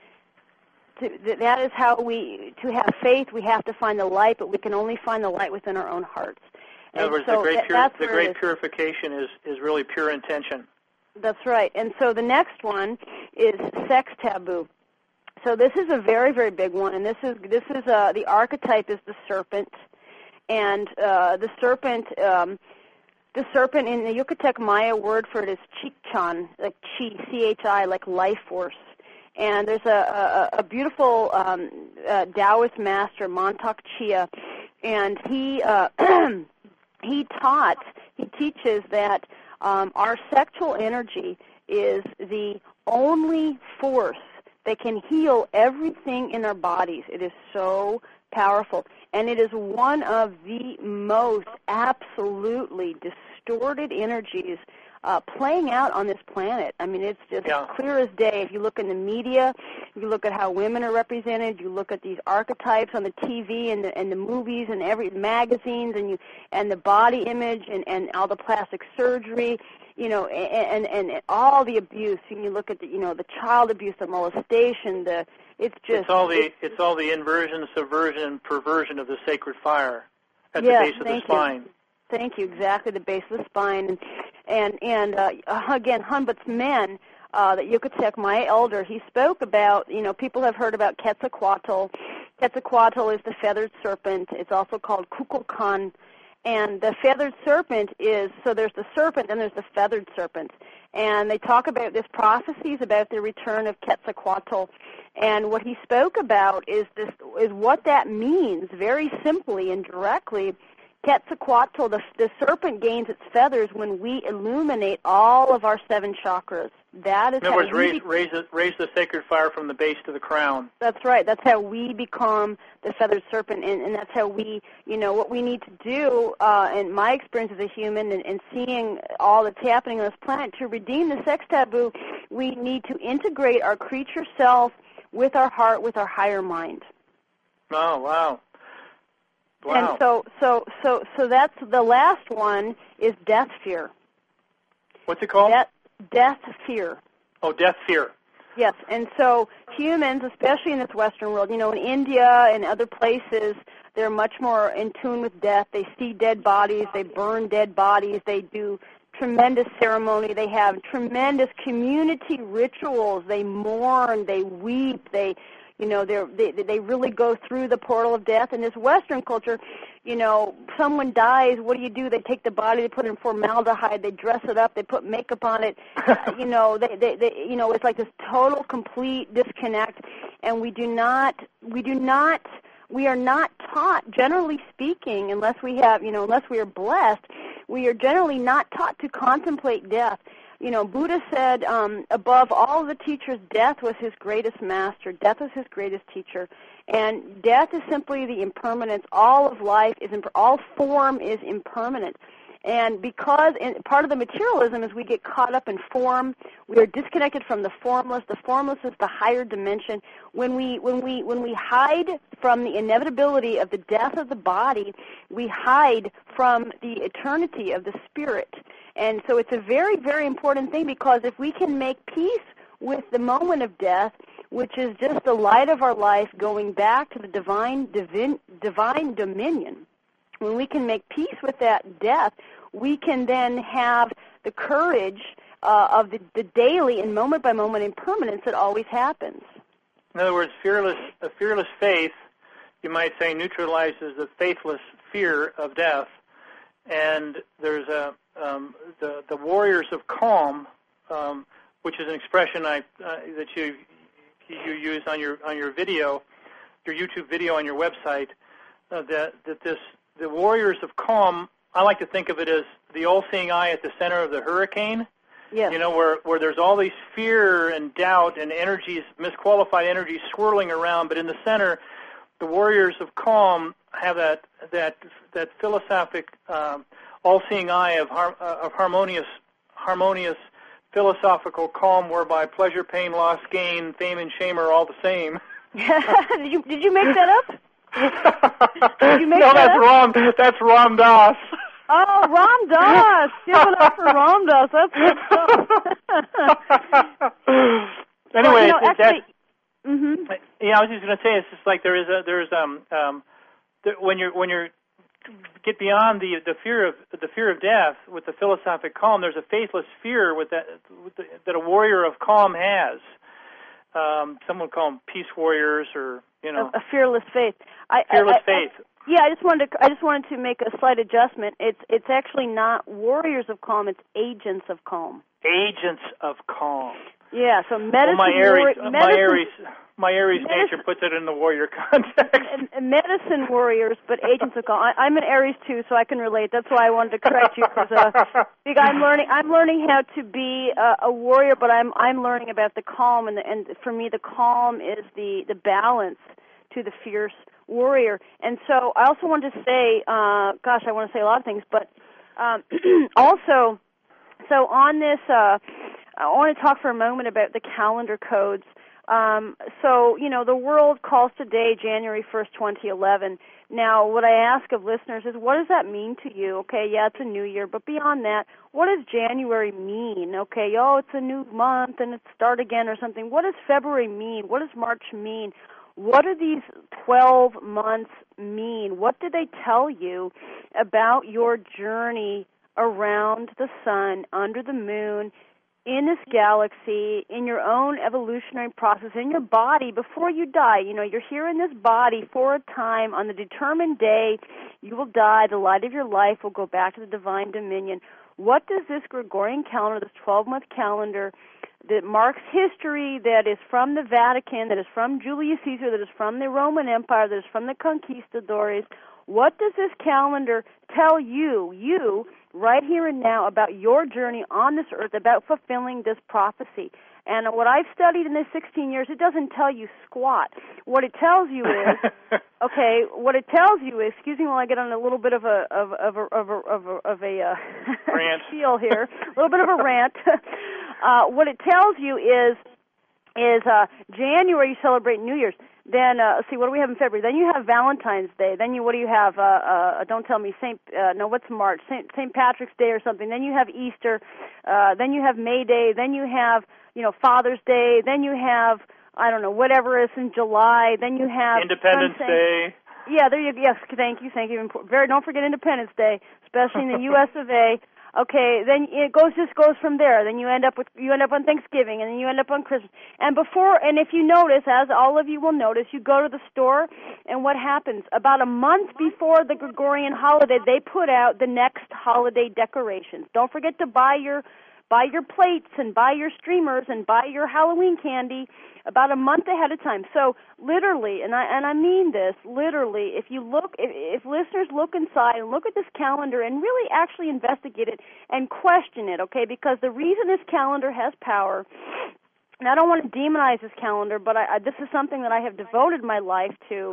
To, that is how we, to have faith, we have to find the light, but we can only find the light within our own hearts. In other words, so the great, that, pure, the it great is. purification is, is really pure intention. That's right. And so the next one is sex taboo. So this is a very, very big one, and this is this is uh, the archetype is the serpent, and uh, the serpent. Um, The serpent, in the Yucatec Maya word for it is Chichan, like chi, C H I, like life force. And there's a, a, a beautiful um, uh, Taoist master, Montauk Chia, and he uh, he taught, he teaches that um, our sexual energy is the only force that can heal everything in our bodies. It is so powerful. And it is one of the most absolutely distorted energies uh, playing out on this planet. I mean, it's just yeah. clear as day. If you look in the media, you look at how women are represented, you look at these archetypes on the T V and the, and the movies and every magazines, and you and the body image and, and all the plastic surgery, you know, and, and, and all the abuse. And you look at the, you know, the child abuse, the molestation, the It's just it's all the it's, it's all the inversion, subversion, and perversion of the sacred fire at yes, the base of the spine. You. Thank you. Exactly, the base of the spine, and and and uh, again, Hunbut's men, uh, the Yucatec Maya elder, he spoke about. You know, people have heard about Quetzalcoatl. Quetzalcoatl is the feathered serpent. It's also called Kukulkan. And the feathered serpent is, so there's the serpent and there's the feathered serpent. And they talk about this prophecies about the return of Quetzalcoatl. And what he spoke about is this is what that means, very simply and directly. Quetzalcoatl, the, the serpent, gains its feathers when we illuminate all of our seven chakras. That is In other how words, we raise, be- raise, the, raise the sacred fire from the base to the crown. That's right. That's how we become the feathered serpent, and, and that's how we, you know, what we need to do, uh, in my experience as a human and, and seeing all that's happening on this planet, to redeem the sex taboo, we need to integrate our creature self with our heart, with our higher mind. Oh, wow. Wow. And so, so, so, so that's the last one is death fear. What's it called? Death, death fear. Oh, death fear. Yes, and so humans, especially in this Western world, you know, in India and other places, they're much more in tune with death. They see dead bodies. They burn dead bodies. They do tremendous ceremony. They have tremendous community rituals. They mourn. They weep. They, you know, they're, they they really go through the portal of death. In this Western culture, you know, someone dies. What do you do? They take the body. They put it in formaldehyde. They dress it up. They put makeup on it. you know, they, they they you know, it's like this total, complete disconnect. And we do not we do not we are not taught, generally speaking, unless we have, you know, unless we are blessed, we are generally not taught to contemplate death. You know, Buddha said, um, above all the teachers, death was his greatest master. Death was his greatest teacher. And death is simply the impermanence. All of life is, imp- all form is impermanent. And because in, part of the materialism is we get caught up in form, we are disconnected from the formless. The formless is the higher dimension. When we when we when we hide from the inevitability of the death of the body, we hide from the eternity of the spirit. And so it's a very, very important thing, because if we can make peace with the moment of death, which is just the light of our life going back to the divine, divine, divine dominion, when we can make peace with that death, we can then have the courage uh, of the, the daily and moment-by-moment impermanence that always happens. In other words, fearless, a fearless faith, you might say, neutralizes the faithless fear of death. And there's a um, the the warriors of calm, um, which is an expression I uh, that you you use on your on your video, your YouTube video on your website. Uh, that that this the warriors of calm. I like to think of it as the all-seeing eye at the center of the hurricane. Yes. You know, where where there's all these fear and doubt and energies, misqualified energies swirling around, but in the center, the warriors of calm have that that that philosophic, um, all-seeing eye of har- uh, of harmonious harmonious philosophical calm, whereby pleasure, pain, loss, gain, fame, and shame are all the same. did you did you make that up? Did you make no, that that's up? Ram. That's Ram Dass. Oh, Ram Dass. Give it up for Ram Dass. That's good stuff. Anyway, well, you know, that, actually, mm-hmm. yeah, I was just going to say, it's just like there is a there's um um there, when you're when you're get beyond the the fear of the fear of death with the philosophic calm, there's a faithless fear with that with the, that a warrior of calm has. Um, some would call them peace warriors, or you know, a, a fearless faith. I, fearless I, I, faith. I, yeah, I just wanted to I just wanted to make a slight adjustment. It's it's actually not warriors of calm. It's agents of calm. Agents of calm. Yeah. So medicine. Well, my Aries, war- my medicine, Aries, my Aries medicine, nature puts it in the warrior context. And, and medicine warriors, but agents of calm. I, I'm an Aries too, so I can relate. That's why I wanted to correct you, because uh, because I'm learning. I'm learning how to be uh, a warrior, but I'm I'm learning about the calm, and the, and for me, the calm is the the balance to the fierce warrior. And so I also wanted to say, uh, gosh, I want to say a lot of things, but um, also, so on this, uh, I want to talk for a moment about the calendar codes. Um, so, you know, the world calls today January first, twenty eleven. Now, what I ask of listeners is, what does that mean to you? Okay, yeah, it's a new year, but beyond that, what does January mean? Okay, oh, it's a new month and it's start again or something. What does February mean? What does March mean? What do these twelve months mean? What do they tell you about your journey around the sun, under the moon, in this galaxy, in your own evolutionary process, in your body before you die? You know, you're here in this body for a time. On the determined day you will die, the light of your life will go back to the divine dominion. What does this Gregorian calendar, this twelve-month calendar that marks history, that is from the Vatican, that is from Julius Caesar, that is from the Roman Empire, that is from the conquistadores, what does this calendar tell you, you, right here and now, about your journey on this earth, about fulfilling this prophecy? And what I've studied in these sixteen years, it doesn't tell you squat. What it tells you is, okay, what it tells you is, excuse me while I get on a little bit of a of of a of a of a, of a uh, rant feel here, a little bit of a rant. uh, what it tells you is is uh, January you celebrate New Year's. Then uh, let's see, what do we have in February? Then you have Valentine's Day. Then you what do you have? Uh, uh, don't tell me Saint Uh, no, what's March? Saint Saint Patrick's Day or something. Then you have Easter. Uh, then you have May Day. Then you have you know Father's Day. Then you have I don't know whatever is in July. Then you have Independence Sunday. Day. Yeah, there you go. Yes, thank you, thank you. Very, don't forget Independence Day, especially in the U S of A. Okay, then it goes just goes from there. Then you end up with you end up on Thanksgiving, and then you end up on Christmas. And before, and if you notice, as all of you will notice, you go to the store, and what happens? About a month before the Gregorian holiday, they put out the next holiday decorations. Don't forget to buy your buy your plates and buy your streamers and buy your Halloween candy about a month ahead of time. So literally, and I and I mean this, literally, if you look, if, if listeners look inside and look at this calendar and really actually investigate it and question it, okay, because the reason this calendar has power, and I don't want to demonize this calendar, but I, I, this is something that I have devoted my life to.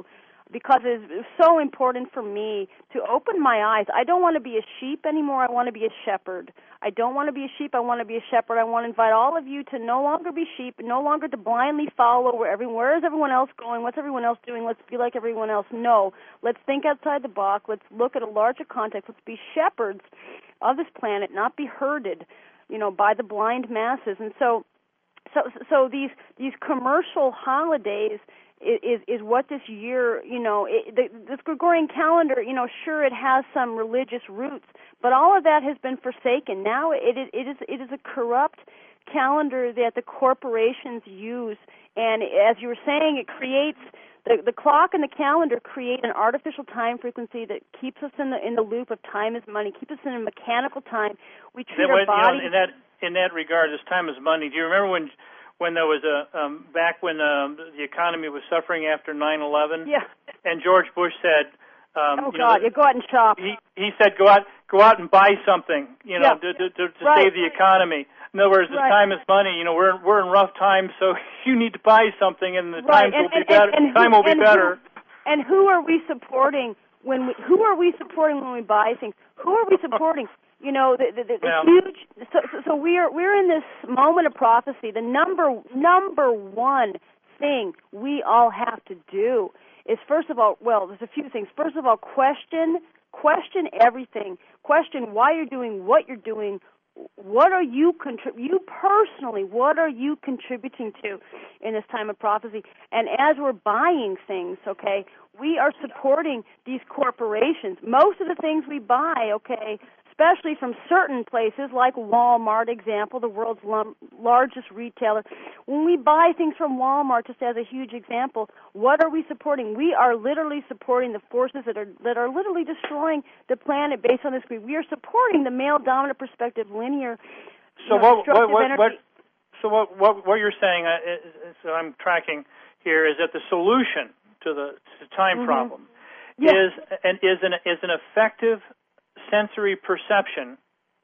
because it's so important for me to open my eyes. I don't want to be a sheep anymore. I want to be a shepherd. I don't want to be a sheep. I want to be a shepherd. I want to invite all of you to no longer be sheep, no longer to blindly follow where, every, where is everyone else going, what's everyone else doing, let's be like everyone else. No, let's think outside the box. Let's look at a larger context. Let's be shepherds of this planet, not be herded, you know, by the blind masses. And so, so, so these these commercial holidays is is what this year, you know, it, the, this Gregorian calendar, you know, sure, it has some religious roots, but all of that has been forsaken. Now it is it is it is a corrupt calendar that the corporations use, and as you were saying, it creates the the clock and the calendar create an artificial time frequency that keeps us in the in the loop of time is money, keeps us in a mechanical time. We treat our bodies. You know, in that in that regard, as time is money. Do you remember when? When there was a um, back when um, the economy was suffering after nine eleven, yeah, and George Bush said, um, "Oh you God, know, you go out and shop." He he said, "Go out, go out and buy something, you know, yeah. to, to, to, to right. save the economy." In other words, right. time is money. You know, we're we're in rough times, so you need to buy something, and the right. times and, will be and, better. And, and time who, will be and better. Who, and who are we supporting when we? Who are we supporting when we buy things? Who are we supporting? You know, the, the, the, the yeah. huge. So, so we're we're in this moment of prophecy. The number number one thing we all have to do is, first of all, well, there's a few things. First of all, question question everything. Question why you're doing what you're doing. What are you contrib- You personally, what are you contributing to in this time of prophecy? And as we're buying things, okay, we are supporting these corporations. Most of the things we buy, okay, especially from certain places like Walmart, example, the world's lum- largest retailer. When we buy things from Walmart, just as a huge example, what are we supporting? We are literally supporting the forces that are that are literally destroying the planet based on this greed. We are supporting the male-dominant perspective, linear. So you know, what, what, what, energy. what? So what, what? What you're saying? Uh, is, so I'm tracking here is that the solution to the to time mm-hmm. problem yeah. is and is an is an effective sensory perception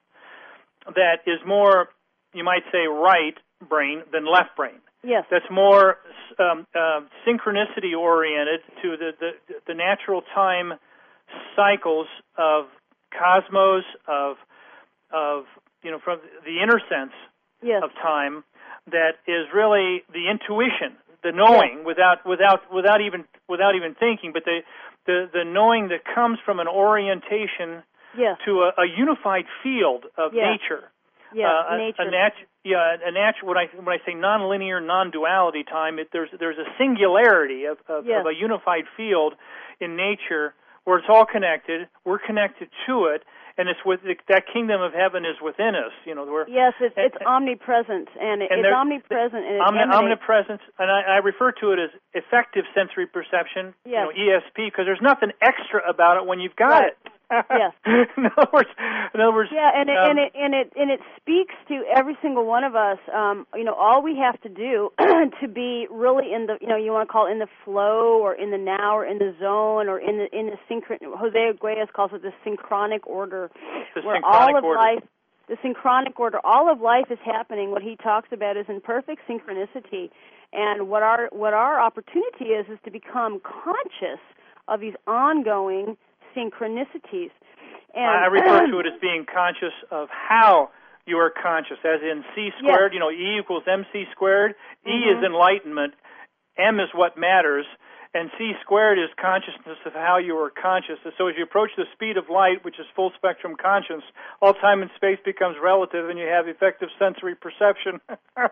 that is more, you might say, right brain than left brain. Yes. That's more um, uh, synchronicity oriented to the, the the natural time cycles of cosmos, of of you know, from the inner sense yes. of time. That is really the intuition, the knowing yes. without without without even without even thinking, but the the the knowing that comes from an orientation. Yes. To a, a unified field of yes. nature. Yeah, uh, nature. A, a natu- yeah, a natural. When I when I say nonlinear, non-duality time, it, there's there's a singularity of of, yes. of a unified field in nature where it's all connected. We're connected to it, and it's with that kingdom of heaven is within us. You know, we're yes, it's and, it's omnipresent, and, and it's omnipresent, and it omni- emanates. omnipresence, and I, I refer to it as effective sensory perception. Yes. You know, E S P, because there's nothing extra about it when you've got right. it. Yes. in other words, in other words. Yeah, and it, um, and it and it and it speaks to every single one of us. Um, you know, all we have to do to be really in the, you know, you want to call it in the flow, or in the now, or in the zone, or in the in the synchron. Jose Arguelles calls it the synchronic order, the where synchronic all of order. life, the synchronic order, all of life is happening. What he talks about is in perfect synchronicity, and what our what our opportunity is is to become conscious of these ongoing synchronicities. And I refer to it as being conscious of how you are conscious, as in C squared, yes. you know, E equals mc squared. Mm-hmm. E is enlightenment, M is what matters, and C squared is consciousness of how you are conscious. And so as you approach the speed of light, which is full spectrum conscience, all time and space becomes relative, and you have effective sensory perception.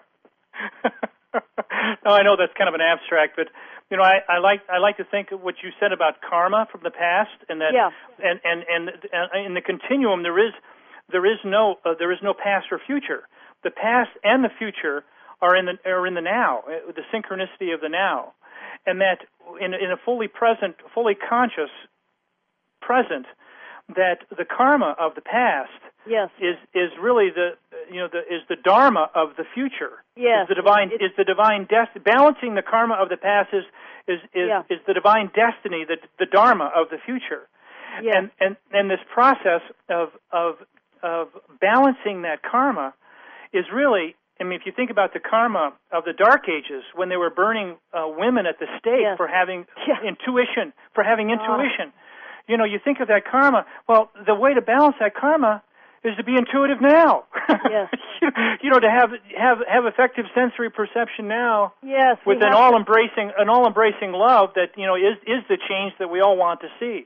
Now, I know that's kind of an abstract, but you know, I, I like I like to think of what you said about karma from the past, and that, yeah. and, and and and in the continuum there is there is no uh, there is no past or future. The past and the future are in the are in the now, uh, the synchronicity of the now, and that in in a fully present, fully conscious present, that the karma of the past yes. is is really the you know the is the dharma of the future. Yes. Is the divine it, is the divine destiny. Balancing the karma of the past is is is, yeah. is the divine destiny, the the dharma of the future. Yes. And and and this process of of of balancing that karma is really I mean, if you think about the karma of the Dark Ages, when they were burning uh, women at the stake yes. for having yeah. intuition, for having intuition, uh. you know, you think of that karma. Well, the way to balance that karma is to be intuitive now. Yes. you know, to have have have effective sensory perception now. Yes. With an all embracing an all embracing love that, you know, is is the change that we all want to see.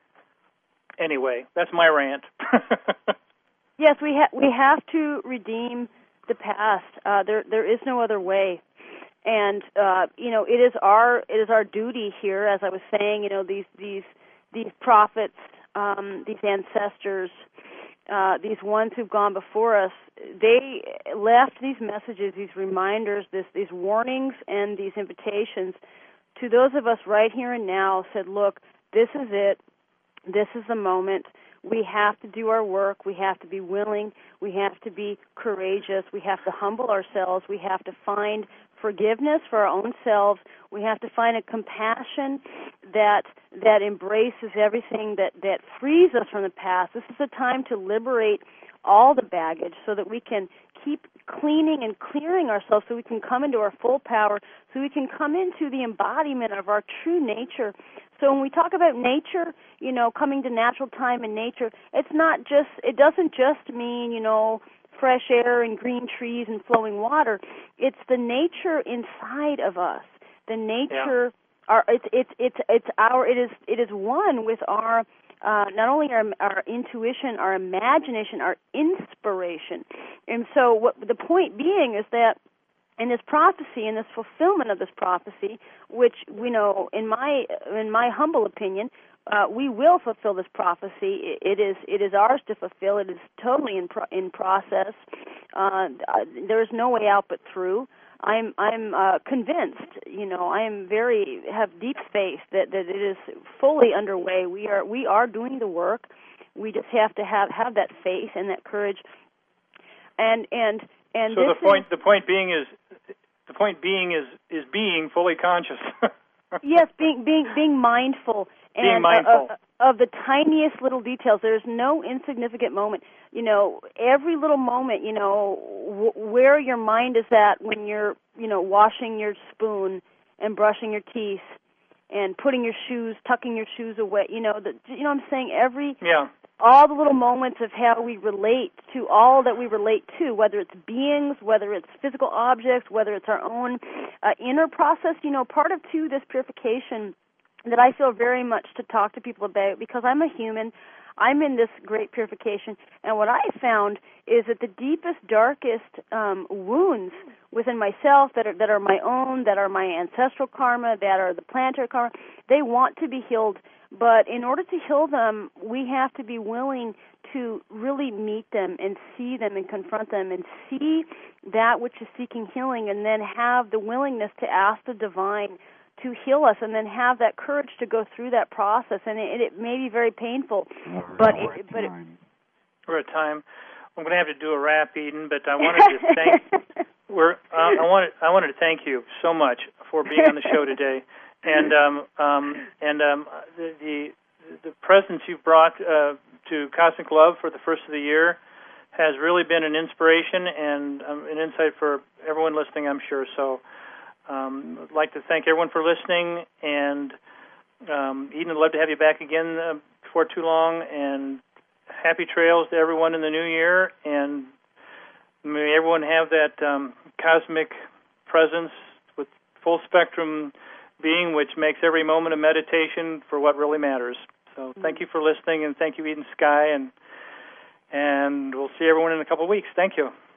Anyway, that's my rant. Yes, we ha- we have to redeem the past. Uh, there there is no other way. And uh, you know, it is our it is our duty here, as I was saying, you know, these these these prophets, um, these ancestors, uh, these ones who've gone before us, they left these messages, these reminders, this these warnings and these invitations to those of us right here and now, said, look, this is it. This is the moment. We have to do our work. We have to be willing. We have to be courageous. We have to humble ourselves. We have to find forgiveness for our own selves. We have to find a compassion that that embraces everything, that, that frees us from the past. This is a time to liberate all the baggage so that we can keep cleaning and clearing ourselves, so we can come into our full power, so we can come into the embodiment of our true nature. So when we talk about nature, you know, coming to natural time in nature, it's not just, it doesn't just mean, you know, fresh air and green trees and flowing water. It's the nature inside of us. The nature, yeah. our, it's it's it's it's our, it is it is one with our, uh, not only our our intuition, our imagination, our inspiration. And so, what the point being is that in this prophecy, in this fulfillment of this prophecy, which we know, in my in my humble opinion, uh, we will fulfill this prophecy. It, it is it is ours to fulfill. It is totally in pro- in process. Uh, there is no way out but through. I'm I'm uh, convinced. You know, I am very have deep faith that, that it is fully underway. We are we are doing the work. We just have to have, have that faith and that courage. And and and so this the point is, the point being is the point being is is being fully conscious. Yes, being being being mindful and being mindful. Uh, of, of the tiniest little details. There's no insignificant moment. You know, every little moment. You know, w- where your mind is at when you're, you know, washing your spoon and brushing your teeth and putting your shoes, tucking your shoes away. You know, the, you know what I'm saying? Every yeah. all the little moments of how we relate to all that we relate to, whether it's beings, whether it's physical objects, whether it's our own uh, inner process. You know, part of, too, this purification that I feel very much to talk to people about, because I'm a human, I'm in this great purification, and what I found is that the deepest, darkest um, wounds within myself that are that are my own, that are my ancestral karma, that are the planetary karma, they want to be healed. But in order to heal them, we have to be willing to really meet them and see them and confront them and see that which is seeking healing, and then have the willingness to ask the divine to heal us, and then have that courage to go through that process. And it, it may be very painful, but it, but it, we're at time. I'm going to have to do a wrap, Eden, but I wanted to thank we're uh, I wanted I wanted to thank you so much for being on the show today. And um, um, and um, the, the the presence you've brought uh, to Cosmic Love for the first of the year has really been an inspiration and um, an insight for everyone listening, I'm sure. So um, I'd like to thank everyone for listening. And um, Eden, I'd love to have you back again uh, before too long. And happy trails to everyone in the new year. And may everyone have that um, cosmic presence with full spectrum being, which makes every moment a meditation for what really matters. So thank you for listening, and thank you, Eden Sky, and and we'll see everyone in a couple of weeks. Thank you.